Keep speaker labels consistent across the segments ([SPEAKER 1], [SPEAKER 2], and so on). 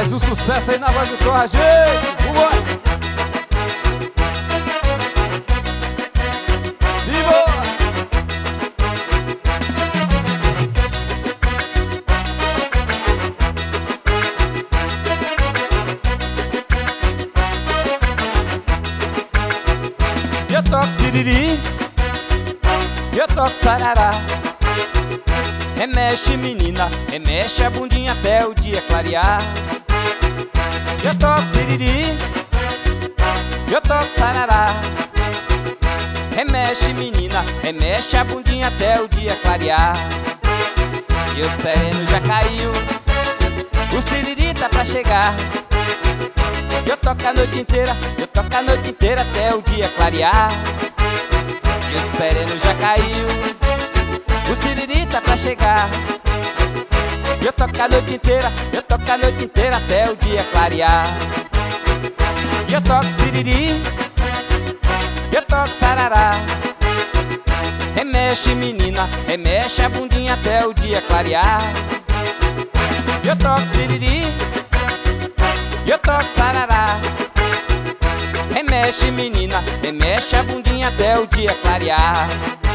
[SPEAKER 1] Mais um sucesso aí na voz do Torra, gente! Vambora! Eu toco siriri, eu toco sarará. Remexe menina, remexe a bundinha até o dia clarear. Eu toco siriri, eu toco sarará. Remexe menina, remexe a bundinha até o dia clarear. E o sereno já caiu, o siriri tá pra chegar. Eu toco a noite inteira, eu toco a noite inteira até o dia clarear. E o sereno já caiu, o siriri tá pra chegar. Eu toco a noite inteira, eu toco a noite inteira até o dia clarear. E eu toco siriri, eu toco sarará. Remexe menina, remexe a bundinha até o dia clarear. Eu toco siriri, eu toco sarará. Remexe menina, remexe a bundinha até o dia clarear.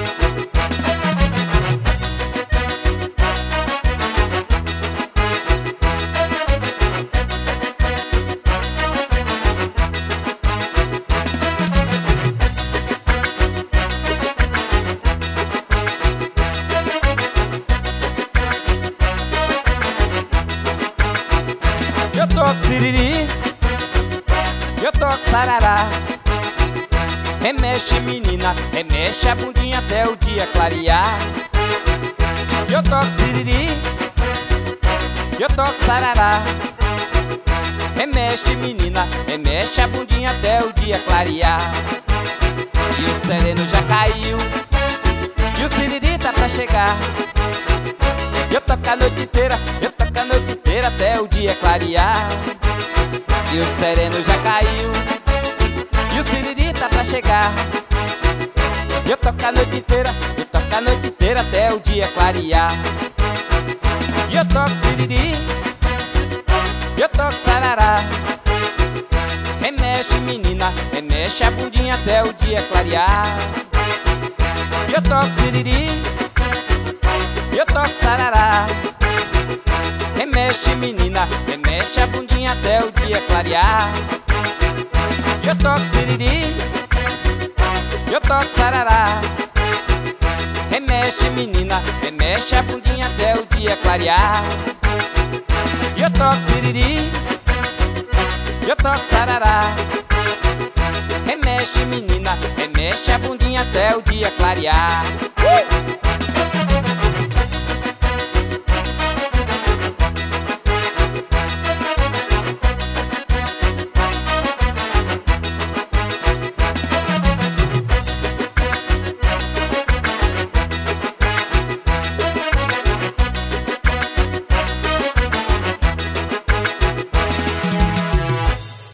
[SPEAKER 1] Eu toco siriri, eu toco sarará. Remexe menina, remexe a bundinha até o dia clarear. Eu toco siriri, eu toco sarará. Remexe menina, remexe a bundinha até o dia clarear. E o sereno já caiu, e o siriri tá pra chegar. Eu toco a noite inteira, eu toco a noite inteira até o dia clarear. E o sereno já caiu, e o siriri tá pra chegar. Eu toco a noite inteira, eu toco a noite inteira até o dia clarear. E eu toco siriri, eu toco sarará. Remexe menina, remexe a bundinha até o dia clarear. Eu toco siriri, eu toco sarará. Remexe menina, remexe a bundinha até o dia clarear. Eu toco siriri, eu toco sarará. Remexe menina, remexe a bundinha até o dia clarear. Eu toco siriri, eu toco sarará. Remexe menina, remexe a bundinha até o dia clarear.